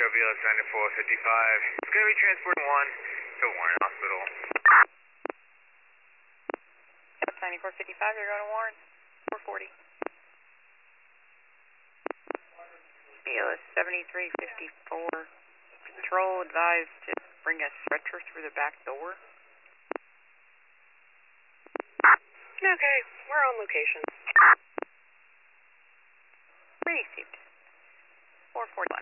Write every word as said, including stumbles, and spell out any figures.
Show V L S ninety-four fifty-five. It's going to be transporting one to Warren Hospital. That's ninety-four fifty-five, you're going to Warren. four forty. V L S seventy-three fifty-four. Patrol advised to bring a stretcher through the back door. Okay, we're on location. Received. four forty-one.